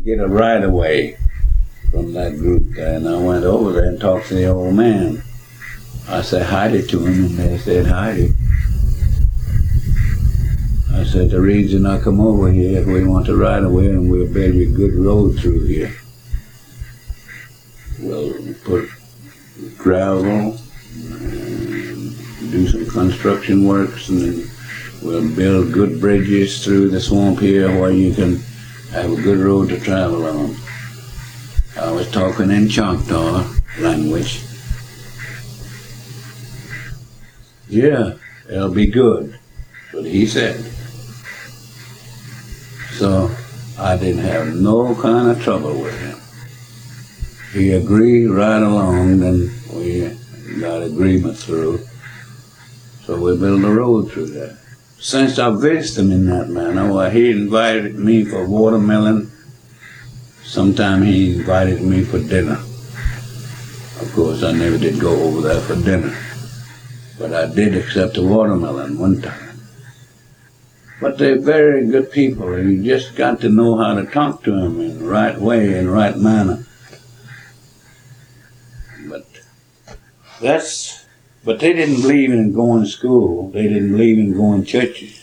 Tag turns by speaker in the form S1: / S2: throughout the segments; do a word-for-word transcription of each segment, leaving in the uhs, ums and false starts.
S1: get a right of way from that group there, and I went over there and talked to the old man. I said howdy to him, and they said howdy. I said the reason I come over here is we want a right of way, and we'll build you a good road through here. We'll put gravel, and do some construction works, and then we'll build good bridges through the swamp here where you can have a good road to travel on. I was talking in Choctaw language. Yeah, it'll be good, but he said. So I didn't have no kind of trouble with him. He agreed right along, then we got agreement through. So we built a road through there. Since I visited him in that manner, well, he invited me for watermelon. Sometime he invited me for dinner. Of course, I never did go over there for dinner. But I did accept a watermelon one time. But they're very good people. You just got to know how to talk to them in the right way, in the right manner. But that's, but they didn't believe in going to school. They didn't believe in going to churches.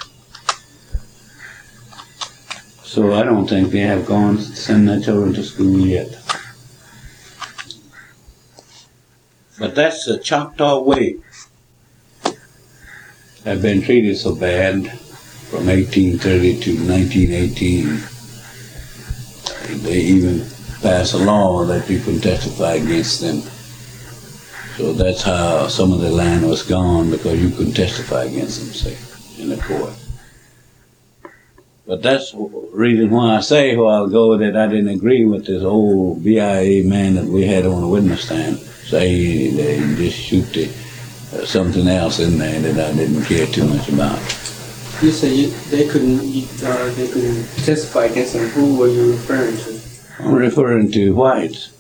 S1: So I don't think they have gone to send their children to school yet. But that's the Choctaw way. Have been treated so bad from eighteen thirty to nineteen eighteen. They even passed a law that you can testify against them. So that's how some of the land was gone, because you couldn't testify against them, say, in the court. But that's the reason why I say a while ago that I didn't agree with this old B I A man that we had on the witness stand, say they just shoot the, uh, something else in there that I didn't care too much about.
S2: You say you, they couldn't you, uh, they couldn't testify against them. Who were you referring to?
S1: I'm referring to whites.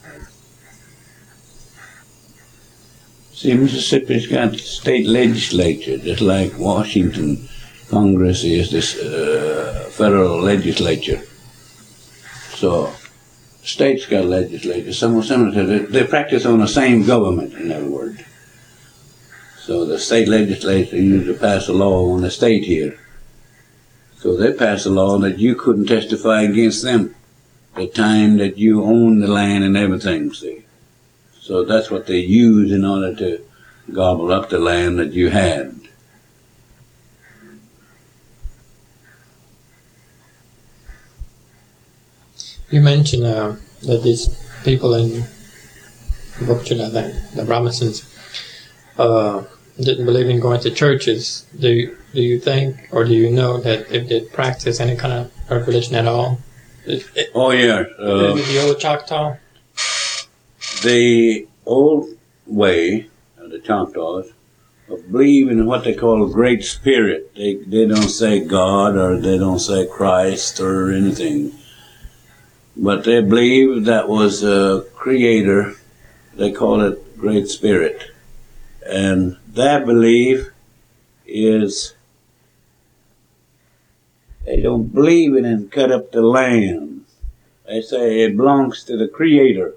S1: See, Mississippi's got state legislature, just like Washington Congress is this uh, federal legislature. So, states got legislature, somewhat similar to it. They practice on the same government, in other words. So the state legislature usually pass a law on the state here. So they passed a law that you couldn't testify against them the time that you owned the land and everything, see. So that's what they used in order to gobble up the land that you had.
S3: You mentioned uh, that these people in Bukchula, the, the Robinsons, uh, didn't believe in going to churches. Do you, do you think, or do you know that they did practice any kind of religion at all? It, it,
S1: oh, yeah. Uh,
S3: the old Choctaw?
S1: The old way of the Choctaws of believing in what they call a great spirit. They, they don't say God, or they don't say Christ or anything. But they believe that was a creator. They call it Great Spirit. And that belief is, they don't believe in and cut up the land. They say it belongs to the creator.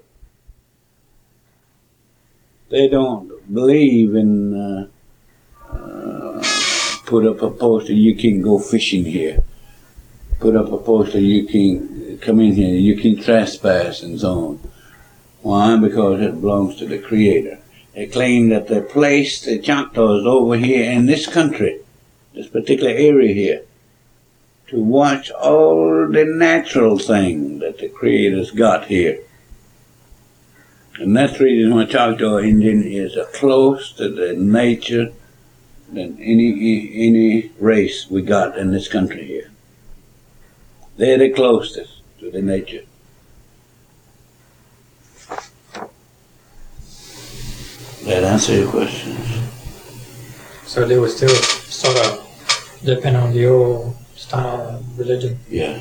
S1: They don't believe in uh, uh, put up a poster, you can go fishing here. Put up a poster, you can come in here, you can trespass and so on. Why? Because it belongs to the creator. They claim that they placed the Choctaws over here in this country, this particular area here, to watch all the natural things that the creator's got here. And that's the reason why Choctaw Indian is as close to the nature than any any race we got in this country here. They're the closest to the nature. That answer your questions?
S3: So they would still sort of depend on the old style of religion?
S1: Yeah.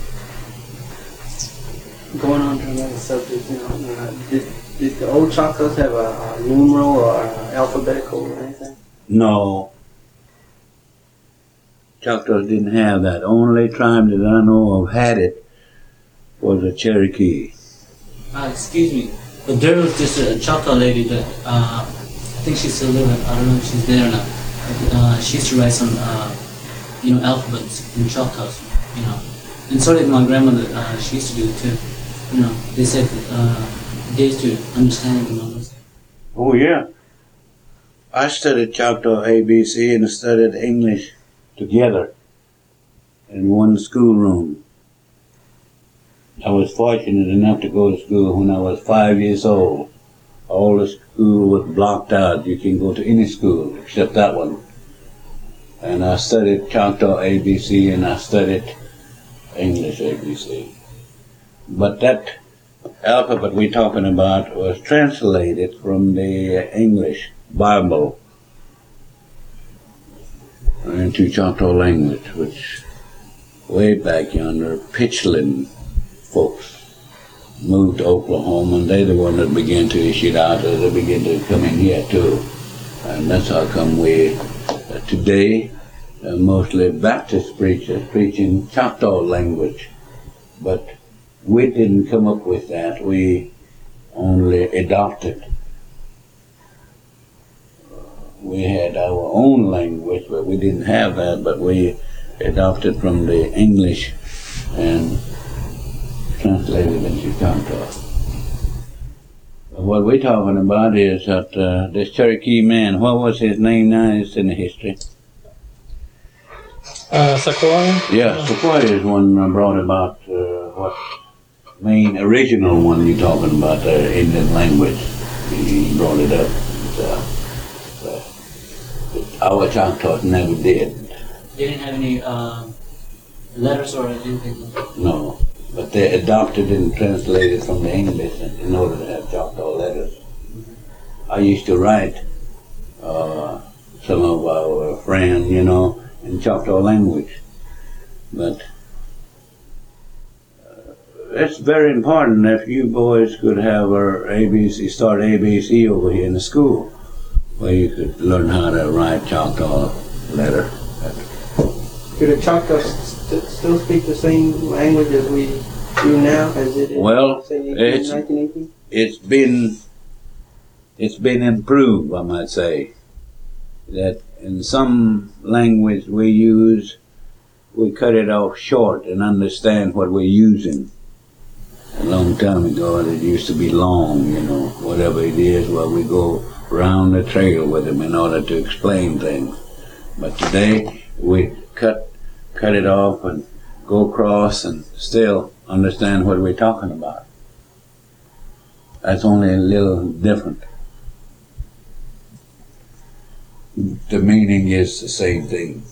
S2: Going on to another subject, you know, uh, did, did the old Choctaws have a, a numeral or a alphabetical or anything?
S1: No. Choctaws didn't have that. Only tribe that I know of had it was a Cherokee.
S4: Uh, excuse me, but there was just a Choctaw lady that uh, I think she's still living. I don't know if she's there or not. Uh, she used to write some, uh, you know, alphabets in Choctaws, you know. And so did my grandmother. Uh, she used to do it too. You know, they said uh, days to understand it and all this.
S1: Oh yeah. I studied Choctaw A B C and studied English together in one schoolroom. I was fortunate enough to go to school when I was five years old. All the school was blocked out. You can go to any school except that one. And I studied Choctaw A B C and I studied English A B C. But that alphabet we're talking about was translated from the English Bible into Choctaw language, which way back yonder, Pitchland folks moved to Oklahoma, and they're the one that began to issue it out, as they began to come in here too. And that's how come we, uh, today, uh, mostly Baptist preachers preaching Choctaw language. But we didn't come up with that, we only adopted. We had our own language, but we didn't have that, but we adopted from the English and translated into Choctaw. What we're talking about is that uh, this Cherokee man, what was his name now? It's in the history.
S3: Uh, Sequoia?
S1: Yeah, Sequoia is one that brought about uh, what main original one you're talking about, the Indian language. He brought it up. So, uh, our Choctaws never did.
S4: They didn't have any uh, letters or anything.
S1: No. But they adopted and translated from the English in order to have Choctaw letters. I used to write uh, some of our friends, you know, in Choctaw language. But uh, it's very important if you boys could have our A B C, start A B C over here in the school, where you could learn how to write Choctaw letter.
S2: Do the Choctaws st- still speak the same language as we do now, as it is?
S1: Well,
S2: say,
S1: it's-
S2: nineteen eighteen?
S1: It's been it's been improved, I might say. That in some language we use, we cut it off short and understand what we're using. A long time ago, it used to be long, you know, whatever it is, where we go round the trail with them in order to explain things. But today, we cut cut it off and go across and still understand what we're talking about. That's only a little different. The meaning is the same thing.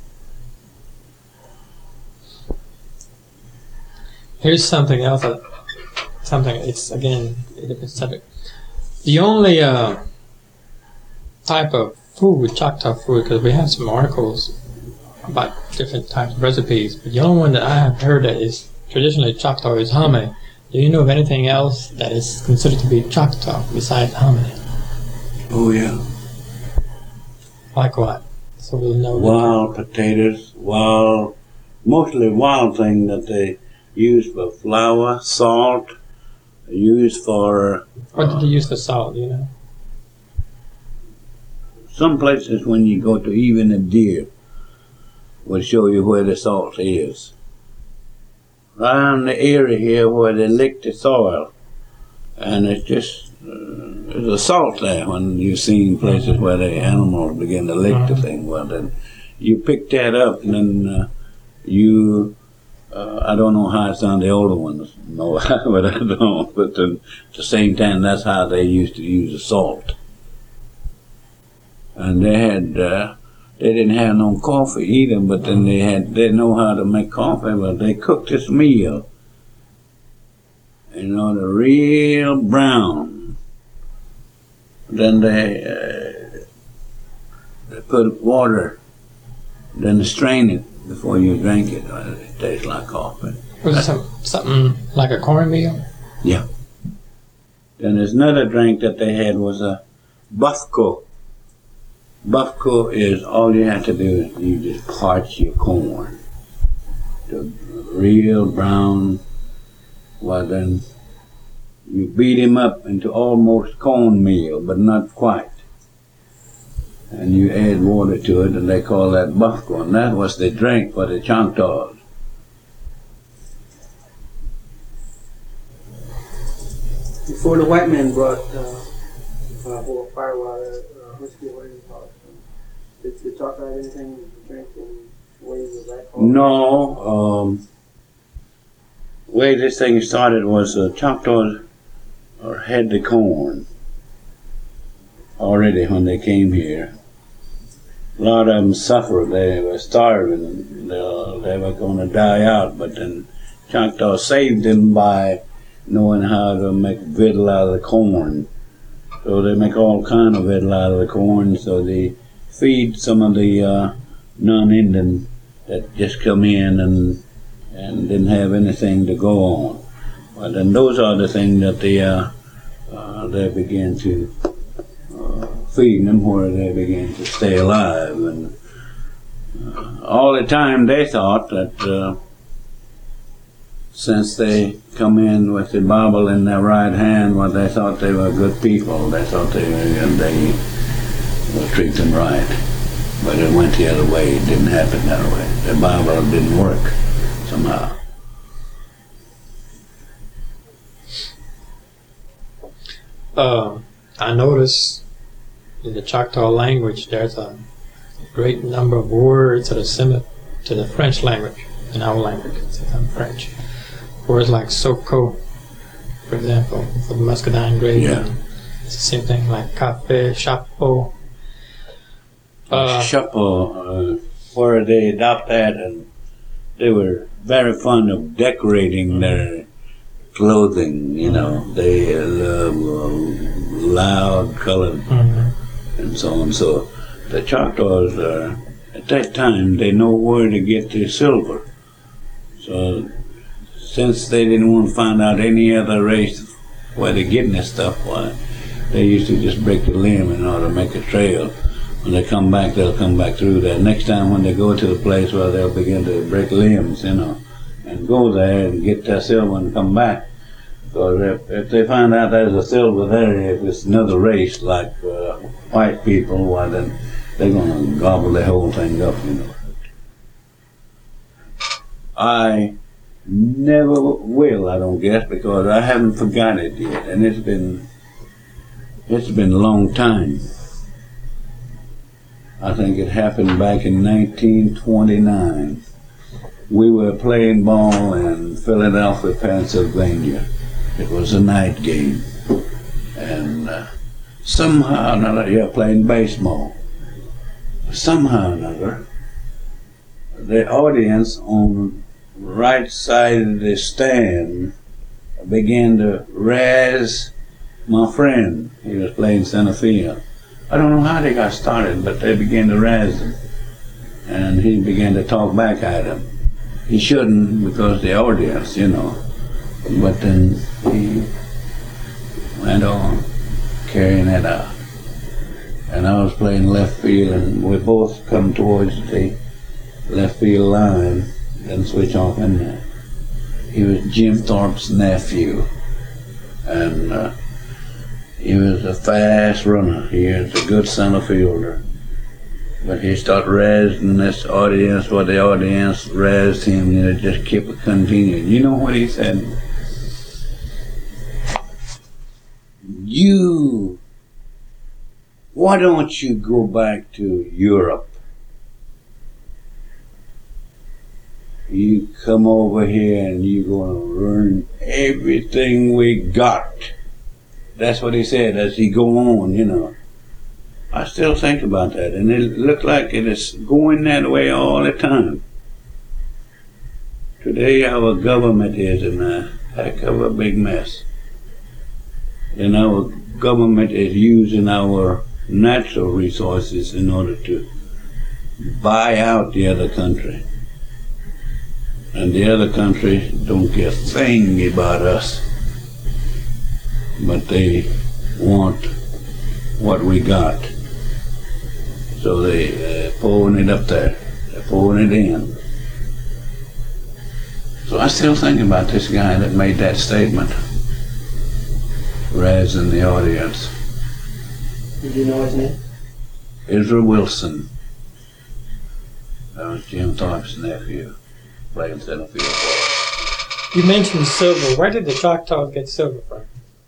S3: Here's something else. That, something, it's again a different subject. The only uh, type of food, Choctaw food, because we have some articles about different types of recipes, but the only one that I have heard that is traditionally Choctaw is hame. Do you know of anything else that is considered to be Choctaw besides hame?
S1: Oh yeah.
S3: Like what? So we'll know.
S1: Wild potatoes, wild, mostly wild thing that they use for flour, salt, used for...
S3: What did they use for salt, do you know?
S1: Some places when you go to even a deer will show you where the salt is. Around the area here where they lick the soil, and it's just uh, there's a salt there. When you've seen places where the animals begin to lick uh-huh. the thing, well then you pick that up and then uh, you uh, I don't know how it's on the older ones, no, but I don't. But then, at the same time, that's how they used to use the salt. And they had, uh, they didn't have no coffee either, but then they had, they know how to make coffee, but they cooked this meal. You know, the real brown. Then they, uh, they put water, then they strain it before you drink it. It tastes like coffee.
S3: Was it some, something like a cornmeal?
S1: Yeah. Then there's another drink that they had was a buffco. Buffco is all you have to do is you just parch your corn to real brown well then you beat him up into almost cornmeal, but not quite. And you add water to it, and they call that buckcorn. That was the drink for the Choctaws.
S2: Before the white man brought uh, uh, or firewater, uh, whiskey, what do you call it? Did the Choctaw have anything to drink in ways of that?
S1: No, um, way this thing started was the uh, Choctaws or had the corn already when they came here. A lot of them suffered. They were starving. They, uh, they were going to die out, but then Choctaw saved them by knowing how to make victual out of the corn. So they make all kind of victual out of the corn, so they feed some of the uh, non-Indian that just come in and and didn't have anything to go on. But then those are the things that they, uh, uh, they began to uh, feed them where they began to stay alive. And uh, all the time they thought that uh, since they come in with the Bible in their right hand, well, they thought they were good people. They thought they were, and they would treat them right. But it went the other way. It didn't happen that way. The Bible didn't work somehow.
S3: Uh, I notice in the Choctaw language there's a great number of words that are similar to the French language in our language. Since I'm French. Words like soko, for example, for the muscadine grape.
S1: Yeah.
S3: It's the same thing like cafe, chapeau. Uh,
S1: Chapeau, uh, where they adopt that, and they were very fond of decorating their clothing, you know. They love uh, loud colored
S3: mm-hmm.
S1: and so on. So the Choctaws, uh, at that time, they know where to get the silver. So since they didn't want to find out any other race where they're getting this stuff, why, they used to just break the limb in order to make a trail. When they come back, they'll come back through that. Next time when they go to the place where they'll begin to break limbs, you know, and go there and get that silver and come back. Because if, if they find out there's a silver there, if it's another race like uh, white people, why then they're going to gobble the whole thing up, you know. I never will, I don't guess, because I haven't forgotten it yet, and it's been it's been a long time. I think it happened back in nineteen twenty-nine. We were playing ball in Philadelphia, Pennsylvania. It was a night game, and uh, somehow or another, yeah, playing baseball. Somehow or another, the audience on the right side of the stand began to razz my friend. He was playing center field. I don't know how they got started, but they began to razz him, and he began to talk back at him. He shouldn't, because the audience, you know. But then he went on carrying it out. And I was playing left field, and we both come towards the left field line and switch off in there. He was Jim Thorpe's nephew, and uh, he was a fast runner. He was a good center fielder. But he started razzing this audience, what the audience razzed him, and it just kept continuing. You know what he said? You, why don't you go back to Europe? You come over here and you're going to learn everything we got. That's what he said as he go on, you know. I still think about that, and it looks like it is going that way all the time. Today our government is in a heck of a big mess. And our government is using our natural resources in order to buy out the other country. And the other country don't care a thing about us. But they want what we got. So they, they're pouring it up there. They're pouring it in. So I still think about this guy that made that statement. Raz in the audience.
S2: Did you know his name?
S1: Israel Wilson. That was Jim Thorpe's nephew, playing center field.
S3: You mentioned silver. Where did the Choctaws get silver from?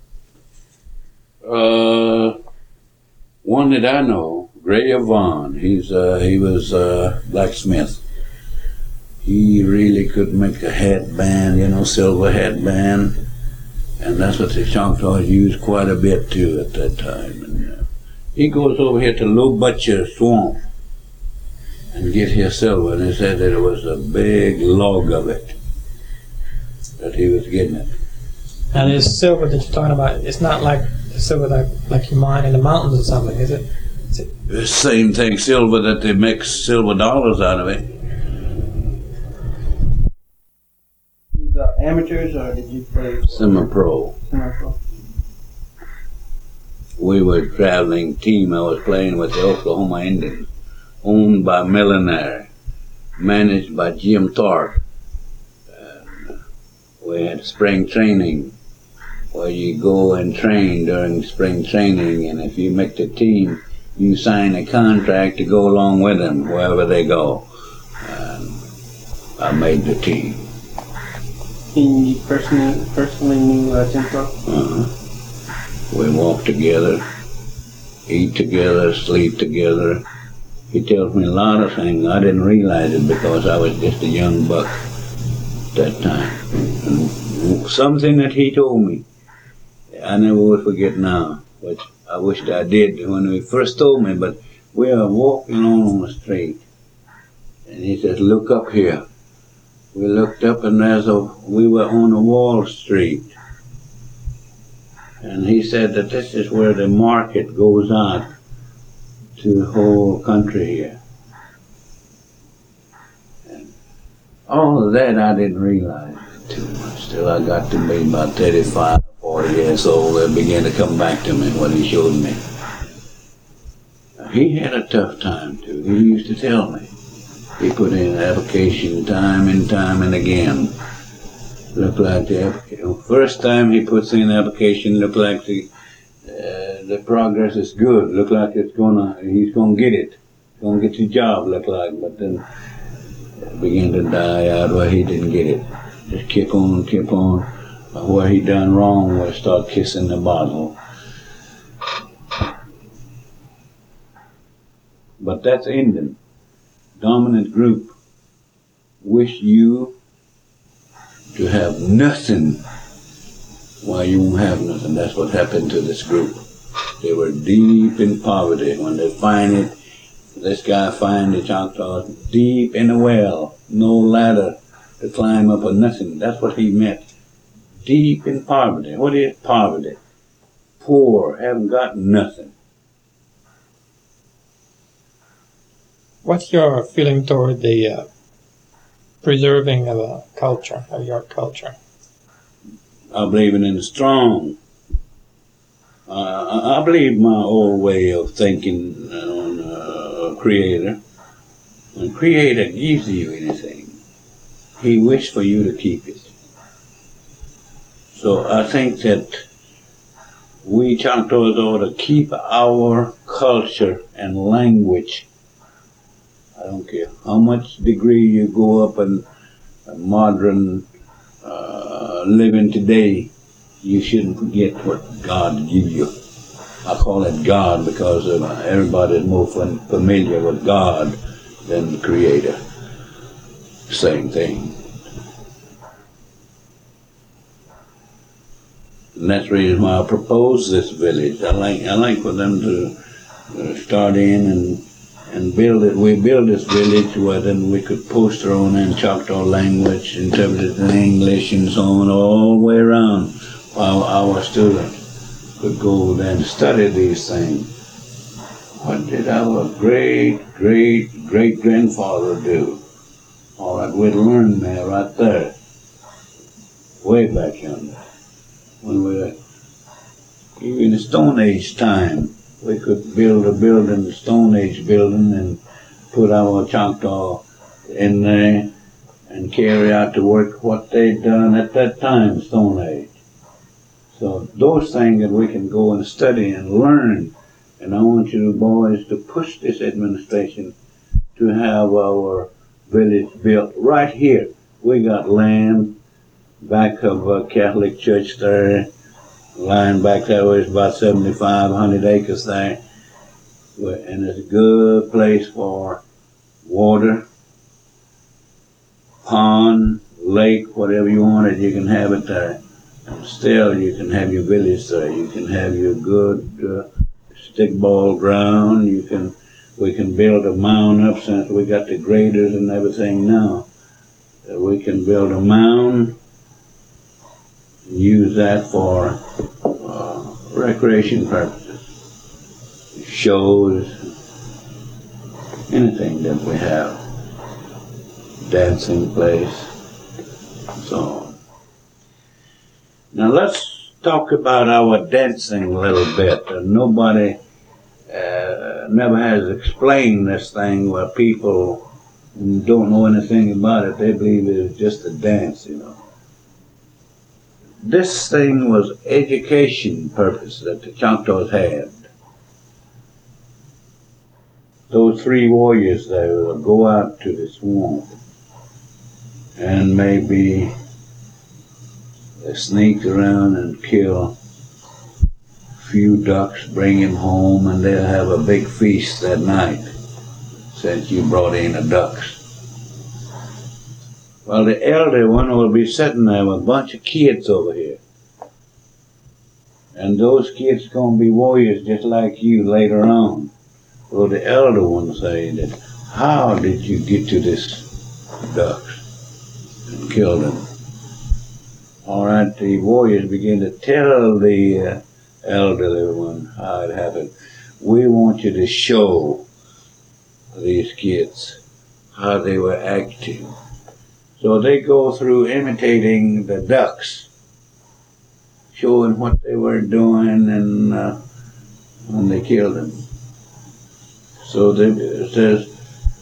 S1: Uh, one that I know, Gray of Vaughn. He's uh, he was a blacksmith. He really could make a headband, you know, silver headband, and that's what the Choctaws used quite a bit too at that time. And uh, he goes over here to Low Butcher Swamp and get his silver, and he said that it was a big log of it that he was getting it.
S3: Now this silver that you're talking about, it's not like the silver that like you mine in the mountains or something, is it? Is it?
S1: The same thing, silver that they make silver dollars out of it.
S2: These uh, amateurs, or did you play
S1: Semi-pro.
S2: semi-pro?
S1: We were a traveling team. I was playing with the Oklahoma Indians, owned by Millionaire, managed by Jim Thorpe. And we had spring training where you go and train during spring training, and if you make the team, you sign a contract to go along with them wherever they go. And I made the team.
S2: And you personally, personally knew uh, Jim Thorpe?
S1: Uh-huh. We walk together, eat together, sleep together. He tells me a lot of things. I didn't realize it because I was just a young buck at that time. And something that he told me, I never will forget now, which I wished I did when he first told me, but we are walking on the street, and he says, "Look up here." We looked up, and there's a, we were on a Wall Street. And he said that this is where the market goes out to the whole country here. And all of that I didn't realize too much till I got to be about thirty-five, forty years old. It began to come back to me what he showed me. He had a tough time too. He used to tell me. He put in application time and time and again. Looked like the application. First time he puts in application, looked like the uh, the progress is good. Looked like it's gonna he's gonna get it. Gonna get the job. Looked like, but then it began to die out where he didn't get it. Just keep on, keep on. Where he done wrong was start kissing the bottle. But that's Indian. Dominant group wish you to have nothing while you won't have nothing. That's what happened to this group. They were deep in poverty. When they find it, this guy find the Choctaws deep in a well, no ladder to climb up or nothing. That's what he meant. Deep in poverty. What is poverty? Poor, haven't got nothing.
S3: What's your feeling toward the uh, preserving of a culture, of your culture?
S1: I believe in it strong. Uh, I believe my old way of thinking on uh, a creator. When a creator gives you anything, he wishes for you to keep it. So I think that we Choctaws ought to keep our culture and language. I don't care how much degree you go up in modern uh, living today, you shouldn't forget what God gave you. I call it God because uh, everybody is more familiar with God than the Creator. Same thing. And that's the reason why I proposed this village. I like I like for them to uh, start in and and build it. We build this village where then we could poster on in Choctaw language, interpreted in English and so on, all the way around, while our students could go there and study these things. What did our great, great, great grandfather do? All right, we'd learn there, right there, way back yonder. When we were in the Stone Age time, we could build a building, a Stone Age building, and put our Choctaw in there and carry out to work what they'd done at that time, Stone Age. So those things that we can go and study and learn, and I want you boys to push this administration to have our village built right here. We got land back of a Catholic church there, lying back that way is about seventy-five hundred acres there, and it's a good place for water, pond, lake, whatever you want it, you can have it there. And still, you can have your village there. You can have your good uh, stickball ground. You can, we can build a mound up since we got the graders and everything now. Uh, we can build a mound, use that for uh, recreation purposes, shows, anything that we have, dancing place, and so on. Now let's talk about our dancing a little bit. Uh, nobody uh, never has explained this thing where people don't know anything about it. They believe it's just a dance, you know. This thing was education purpose that the Choctaws had. Those three warriors there would go out to the swamp and maybe they sneak around and kill a few ducks, bring them home, and they'll have a big feast that night since you brought in the ducks. Well, the elder one will be sitting there with a bunch of kids over here. And those kids going to be warriors just like you later on. Well, the elder one say that, how did you get to this ducks and kill them? All right, the warriors begin to tell the uh, elderly one how it happened. We want you to show these kids how they were acting. So they go through imitating the ducks, showing what they were doing, and uh, when they killed them. So they, it says,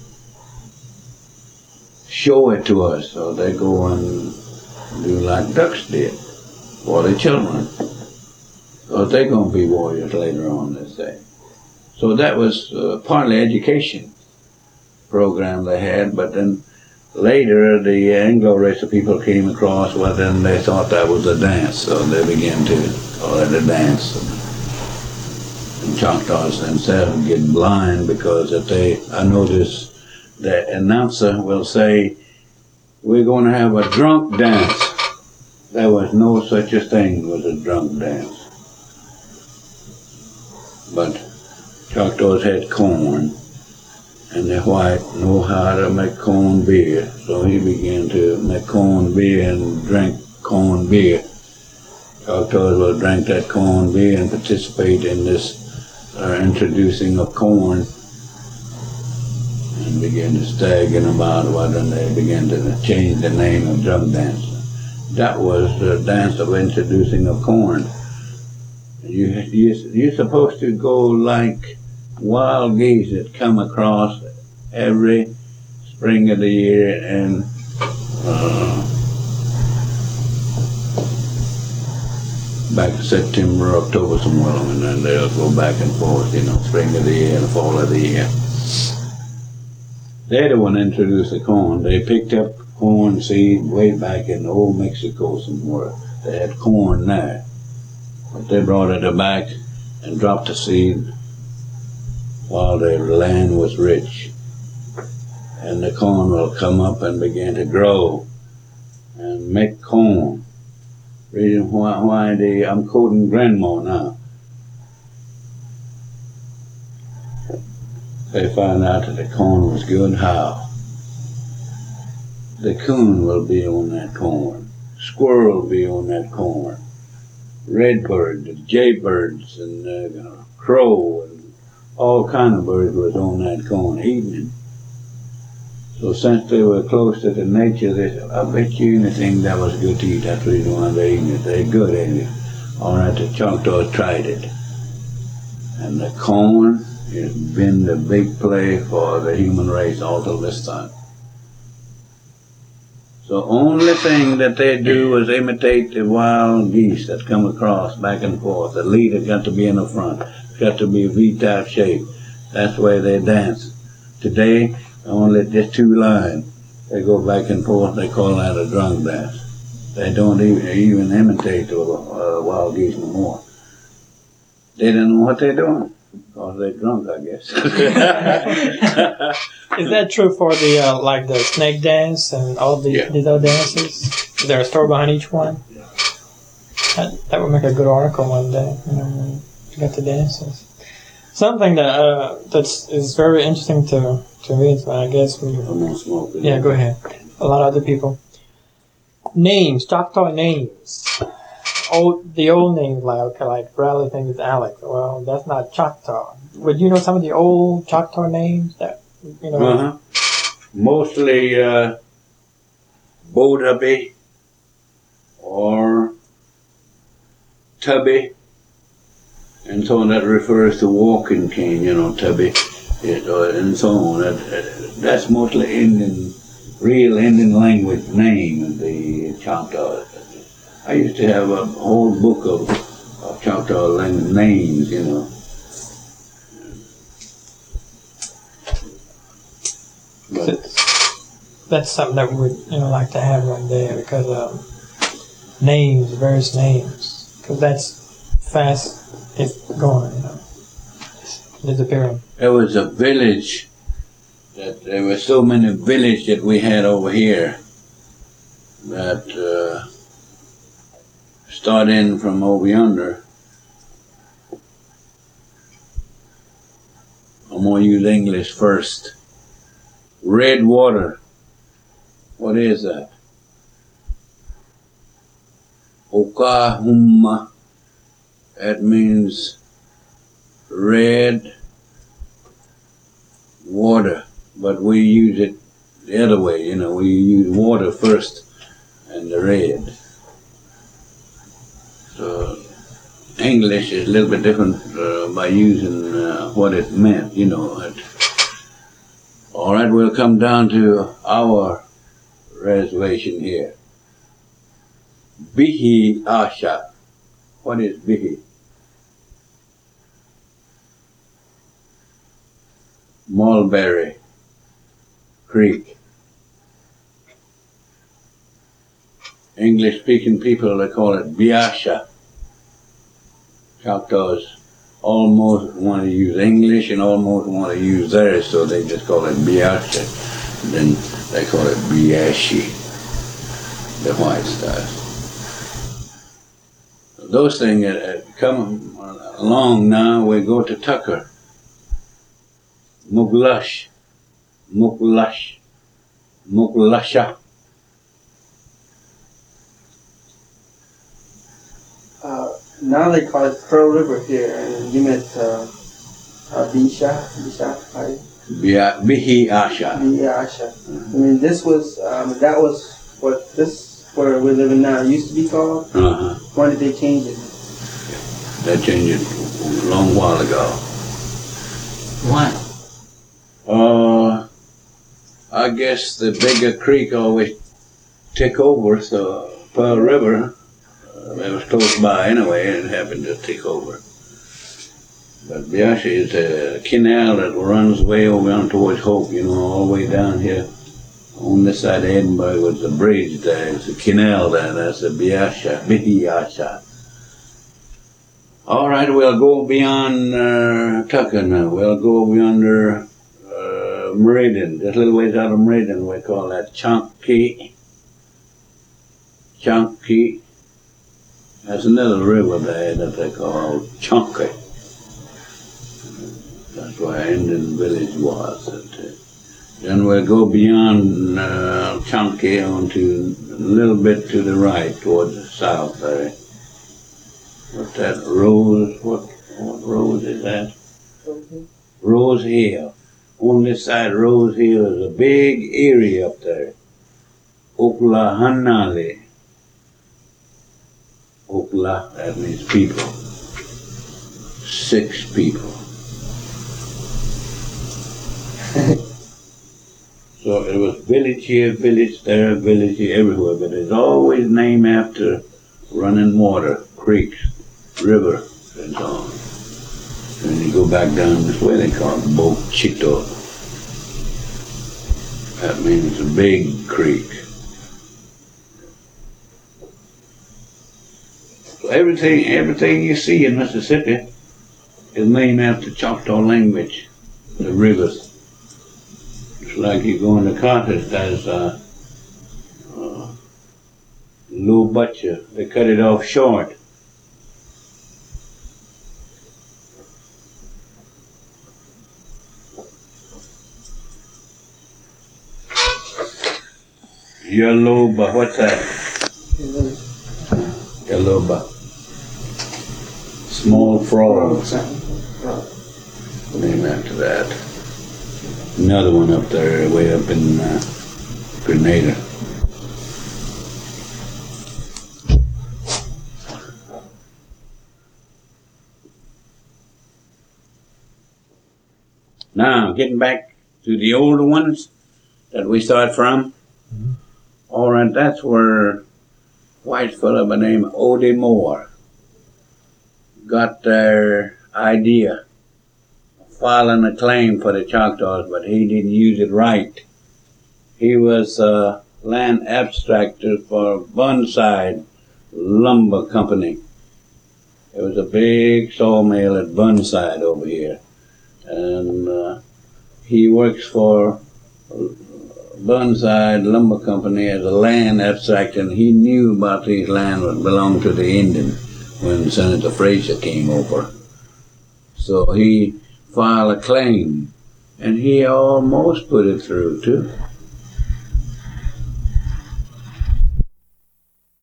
S1: show it to us. So they go and do like ducks did for the children. So they're going to be warriors later on, they say. So that was uh, partly education program they had, but then later the Anglo race of people came across, well then they thought that was a dance, so they began to call it a dance. And, and Choctaws themselves get blind because if they, I notice the announcer will say, we're going to have a drunk dance. There was no such a thing as a drunk dance. But Choctaws had corn, and the white know how to make corn beer. So he began to make corn beer and drink corn beer. Choctaws will drink that corn beer and participate in this uh, introducing of corn, and begin to stagger about what, and they began to change the name of drum dance. That was the dance of introducing of corn. You, you, you're supposed to go like wild geese that come across every spring of the year and uh, back in September, October, somewhere, and then they'll go back and forth, you know, spring of the year and fall of the year. They're the one that introduced the corn. They picked up corn seed way back in old Mexico somewhere. They had corn there. But they brought it back and dropped the seed while the land was rich. And the corn will come up and begin to grow and make corn. Reason why, why they, I'm quoting Grandma now. They found out that the corn was good. How? The coon will be on that corn. Squirrel will be on that corn. Redbird, the jaybirds, and uh, crow, and all kind of birds was on that corn eating it. So since they were close to the nature, they said, I bet you anything that was good to eat, that's the reason why they're eating it. They're good, ain't it? All right, the Choctaws tried it. And the corn has been the big play for the human race all till this time. So only thing that they do is imitate the wild geese that come across back and forth. The leader got to be in the front. It's got to be V-type shape. That's the way they dance. Today, only just two lines. They go back and forth. They call that a drunk dance. They don't even, even imitate the uh, wild geese no more. They don't know what they're doing. Because they're drunk, I guess.
S3: Is that true for the uh, like the snake dance and all the
S1: Yeah.
S3: these other dances? Is there a story behind each one? That, that would make a good article one day. You know, when you got the dances. Something that uh, that's is very interesting to to me. I guess we.
S1: I'm gonna smoke it.
S3: Yeah, go ahead. A lot of other people. Names, Choctaw names. Old, the old names like okay, like Bradley thinks it's Alex. Well, that's not Choctaw. Would you know some of the old Choctaw names that you know?
S1: Uh-huh. Mostly uh, Bodubby or Tubby, and so on. That refers to walking cane, you know, Tubby, it, uh, and so on. That, uh, that's mostly Indian, real Indian language name of the Choctaw. I used to have a whole book of, of Choctaw language names, you know. But,
S3: That's something that we would you know like to have one day because um, names, various names, because that's fast. It's going, you know, disappearing.
S1: there was a village that there were so many villages that we had over here that uh, starting from over yonder. I'm gonna use English first. Redwater. What is that? Okahuma. That means red water. But we use it the other way, you know, we use water first and the red. So English is a little bit different uh, by using uh, what it meant, you know. It, all right, we'll come down to our reservation here. Bihi Asha. What is Bihi? Mulberry Creek. English-speaking people, they call it Biasha. Choctaws almost want to use English and almost want to use theirs, so they just call it Biasha. Then they call it Biashi, the white style. Those things uh, come along now, we go to Tucker. Muglash, Muglash, Muglasha.
S2: Uh, now they call it Pearl River here, and you met uh, uh, Bisha, Bisha, right?
S1: Bia- Bihi Asha.
S2: Bisha. I mean, this was, um, that was what this, where we're living now, used to be called.
S1: Uh-huh.
S2: When did they change it?
S1: They changed it a long while ago.
S4: Why?
S1: Uh, I guess the bigger creek always took over, so Pearl River, uh, it was close by anyway, and it happened to take over. But Biashi is a canal that runs way over on towards Hope, you know, all the way down here. On this side of Edinburgh was the bridge there, it's a canal there, that's the Biasha, Bihiasha. All right, we'll go beyond uh, Tucker now. We'll go beyond uh, Meridian, just a little ways out of Meridian. We call that Chunky. Chunky. That's another river there that they call Chunky. That's where Indian village was. Then we'll go beyond uh, Chunky onto a little bit to the right, towards the south there. What's that? Rose? What, what rose is that? Rose Hill. On this side, Rose Hill is a big area up there. Oklahanale. Okla, that means people. Six people. So it was village here, village there, village here, everywhere, but it's always named after running water, creeks, river, and so on. And you go back down this way, they call it Bochito. That means a big creek. So everything, everything you see in Mississippi is named after Choctaw language, the rivers. It's like you go in the cottage, there's a, a little butcher. They cut it off short. Yellow, but what's that? Yellow, but small frog. Name after that. Another one up there, way up in uh, Grenada. Now, getting back to the older ones that we start from. Mm-hmm. All right, that's where white fella by the name of Odie Moore got their idea of filing a claim for the Choctaws, but he didn't use it right. He was a land abstractor for Burnside Lumber Company. It was a big sawmill at Burnside over here. And uh, he works for Burnside Lumber Company as a land abstractor, and he knew about these lands that belonged to the Indian when Senator Fraser came over. So he filed a claim, and he almost put it through too.